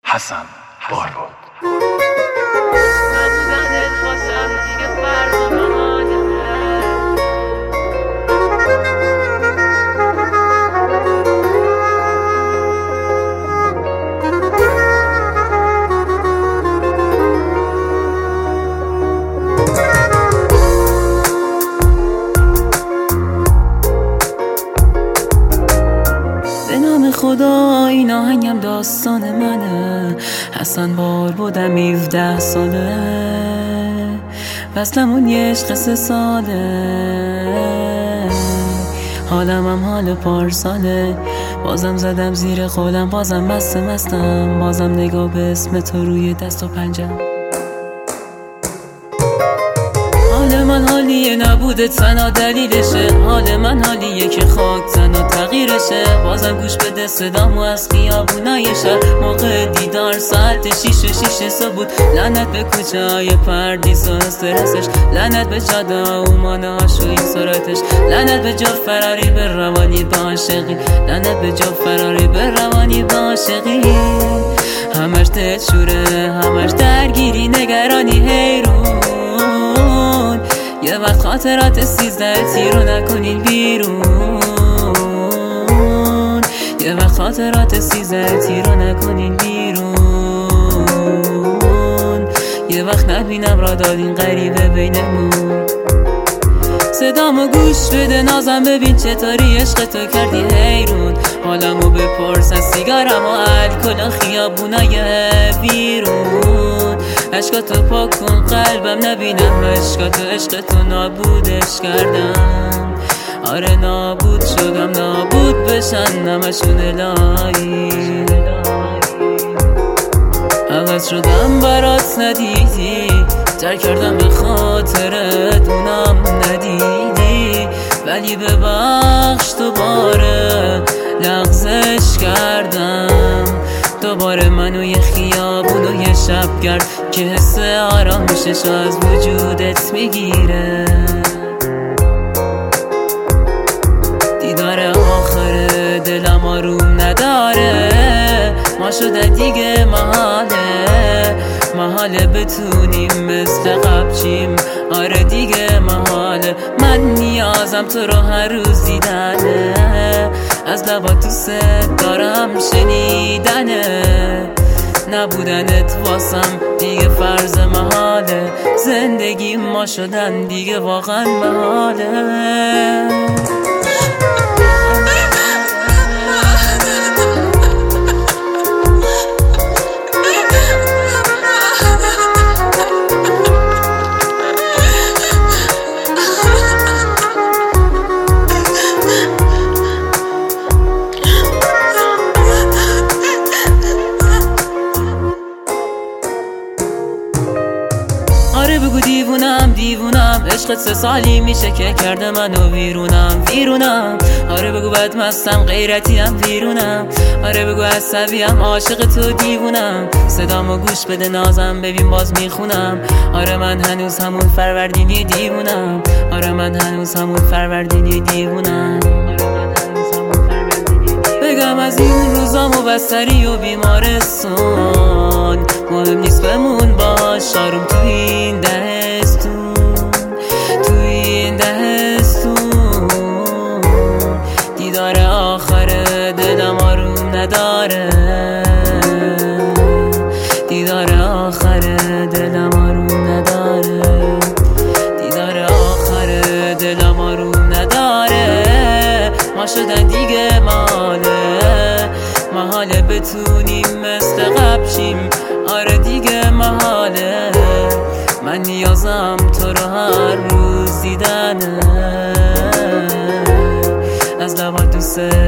حسن بارود. به نام خدا این آهنگم داستان منه. حسن بار بودم 17 ساله، وصلمون یه عشق 3 ساله، حالم هم حال پارساله. بازم زدم زیر قولم، بازم مستم، بازم نگاه به اسم تو روی دست و پنجم. حال من حالیه نبوده تنها دلیلشه، حال من حالیه که خاک تنها تغییرشه. بازم گوش بده صدامو از خیابونای شهر، موقع دیدار ساعت 6 صبح بود. لعنت به کوچه های پردیس و استرسش، لعنت به جاده و مانهاش و این سرعتش، لعنت به جا فراری به روانی با عاشقی، لعنت به جا فراری به روانی با عاشقی. همش دلشوره، همش درگیری، نگرانی، حیرون. یه وقت خاطرات 13 تیرو نکنین بیرون، یه وقت خاطرات 13 تیرو نکنین بیرون، یه وقت نبینم را دادین غریبه بینمون. صدامو گوش بده نازم، ببین چطوری عشق تو کردی حیرون. حالمو بپرس از سیگارم و الکل و خیابونای بیرون. عشقاتو پاک کن قلبم نبینم عشقاتو، عشقتو نابودش کردم. آره نابود شدم، نابود بشن همشون الهی. عوض شدم برات ندیدی، ترک کردم به خاطرت اونم ندیدی، ولی ببخش دوباره لغزش کردم. دوباره منو یه خیابون و یه شب گرد که حس آرامشش از وجودت میگیره. دیدار آخر دلم آروم نداره، ما شده دیگه محاله بتونیم مثل قبل چیم. آره دیگه محاله، من نیازم تو رو هر روز دیدنه، از لبات دوست دارم شنیدنه. نبودنت واسم دیگه فرض محاله، زندگی ما شدن دیگه واقعا محاله. آره بگو دیوونم، عشقت 3 سالی میشه که کرده منو ویرونم. آره بگو بدمستم، غیرتیم، ویرونم. آره بگو عصبیم، عاشق تو دیوونم. صدامو گوش بده نازم، ببین باز میخونم. آره من هنوز همون فروردینی دیوونم، آره من هنوز همون فروردینی دیوونم. بگم از این روزامو بستری و بیمارستان، مهم نیست بمون باش آروم تو این دهستون، تو این دهستون. دیدار آخر دلم آروم نداره، دیدار آخر دلم آروم نداره، دیدار آخر دلم آروم نداره. ما شدن دیگه محاله بتونیم مثل قبل شیم. آره دیگه محاله، من نیازم تو رو هر روز دیدنه، از لبات دوست